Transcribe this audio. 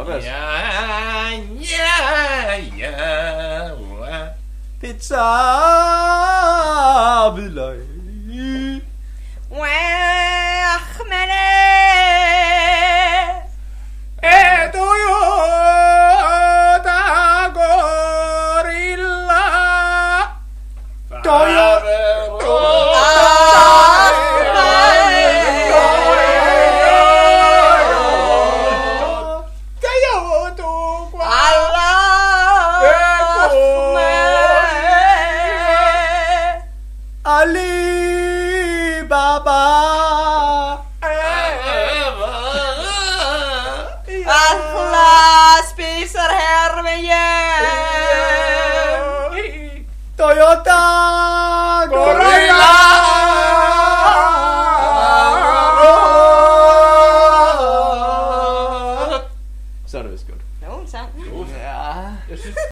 Robert. Pizza hvidløg. Alibaba. Allah spiser her med hjem. Toyota Corolla. Så er det vist godt. Jo, sang. Ja. Jeg synes